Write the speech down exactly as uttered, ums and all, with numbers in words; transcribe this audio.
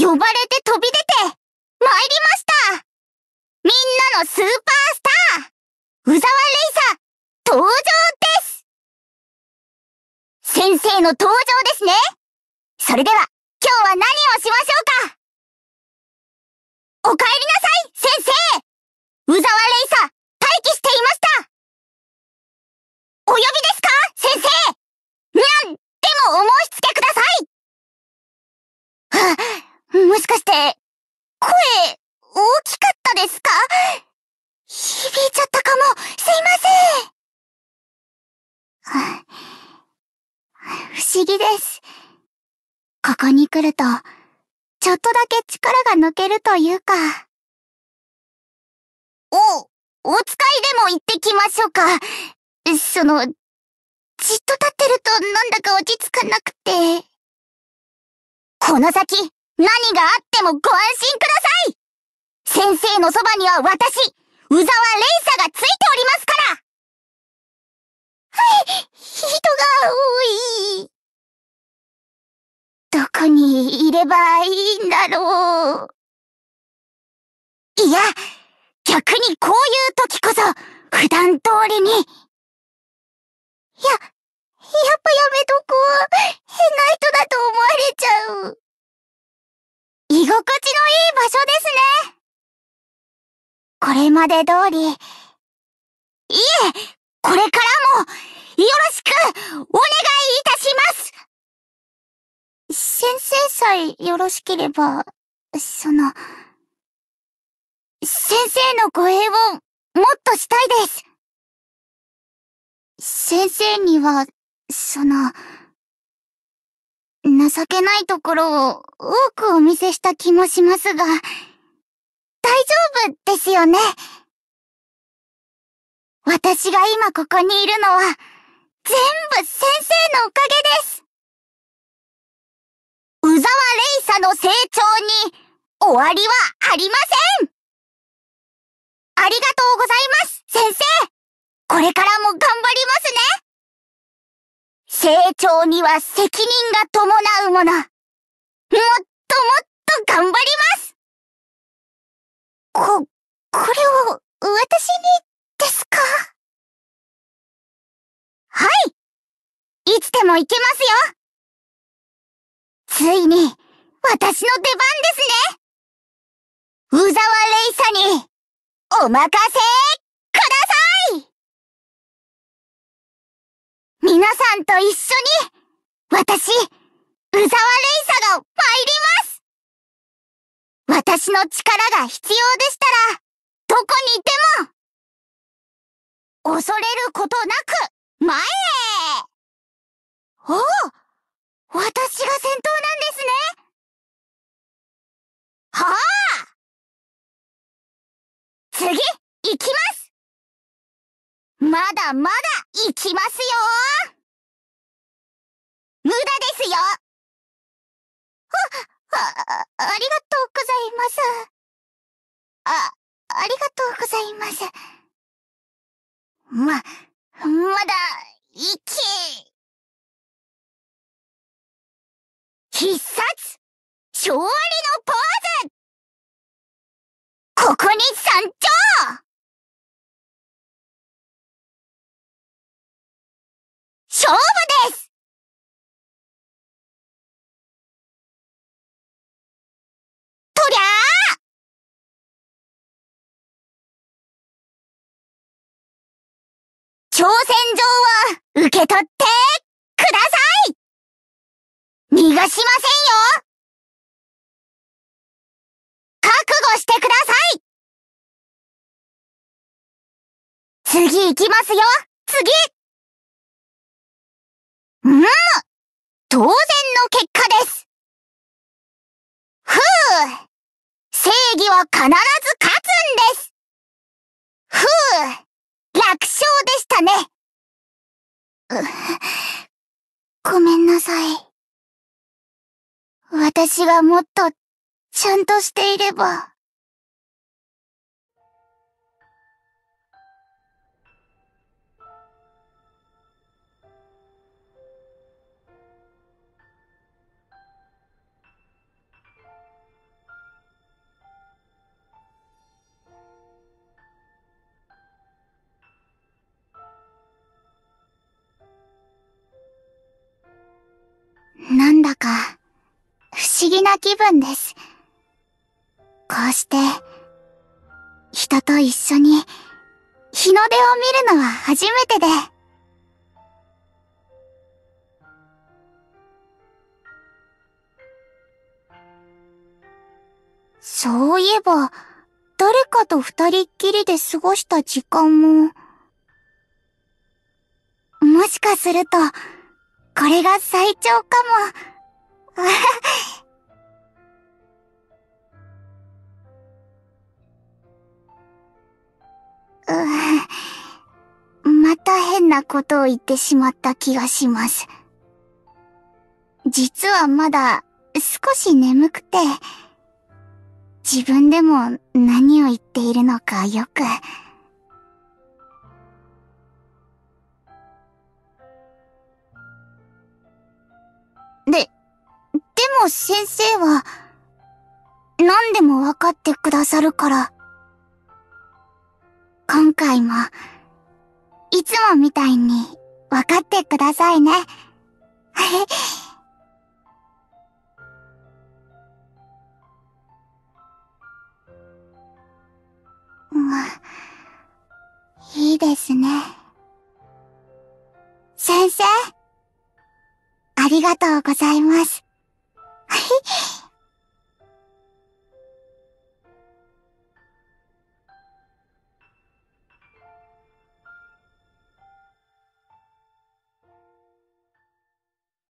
呼ばれて飛び出て、参りました。みんなのスーパースター、宇沢レイサ、登場です。先生の登場ですね。それでは、今日は何をしましょうか。お帰りなさい、先生。宇沢レイサ、待機していました。お呼びですか、先生。なんでもお申し付けください。はあ、もしかして、声、大きかったですか？響いちゃったかも、すいません。はあ、不思議です。ここに来ると、ちょっとだけ力が抜けるというか。お、お使いでも行ってきましょうか。その、じっと立ってるとなんだか落ち着かなくて。この先、何があってもご安心ください。先生のそばには私、宇沢レイサがついておりますから。はい、人が多い。どこにいればいいんだろう。いや、逆にこういう時こそ、普段通りに。いや、やっぱやめとこう。変な人だと思われちゃう。居心地のいい場所ですね。これまで通り。いえ、これからも、よろしく、お願いいたします。先生さえよろしければ、その、先生の護衛を、もっとしたいです。先生には、その、情けないところを多くお見せした気もしますが、大丈夫ですよね。私が今ここにいるのは、全部先生のおかげです。宇沢レイサの成長に、終わりはありません。ありがとうございます、先生。これからも頑張りますね。成長には責任が伴うもの。もっともっと頑張ります。こ、これを、私に、ですか？はい。いつでも行けますよ。ついに、私の出番ですね。宇沢レイサに、お任せ、ください。皆さんと一緒に、私、宇沢レイサが参ります。私の力が必要でしたら、どこにいても、恐れることなく、前へ。おお、私が先頭なんですね。はあ。次、行きます。まだまだ行きますよ。無駄ですよ。あ、あ、ありがとうございます。あ、ありがとうございます。ま、まだ、息。必殺、勝利のポーズ。ここに参上。勝負です。とりゃあ。挑戦状は受け取ってください。逃がしませんよ。覚悟してください。次行きますよ。次。うん、当然の結果です。ふう、正義は必ず勝つんです。ふう、楽勝でしたね。ごめんなさい。私がもっと、ちゃんとしていれば。 なんだか、不思議な気分です。こうして、人と一緒に、日の出を見るのは初めてで。そういえば、誰かと二人っきりで過ごした時間も、もしかすると、これが最長かも。うまた変なことを言ってしまった気がします。実はまだ少し眠くて、自分でも何を言っているのかよく。で、でも先生は、何でもわかってくださるから、今回も、いつもみたいにわかってくださいね。いいですね。先生、ありがとうございます。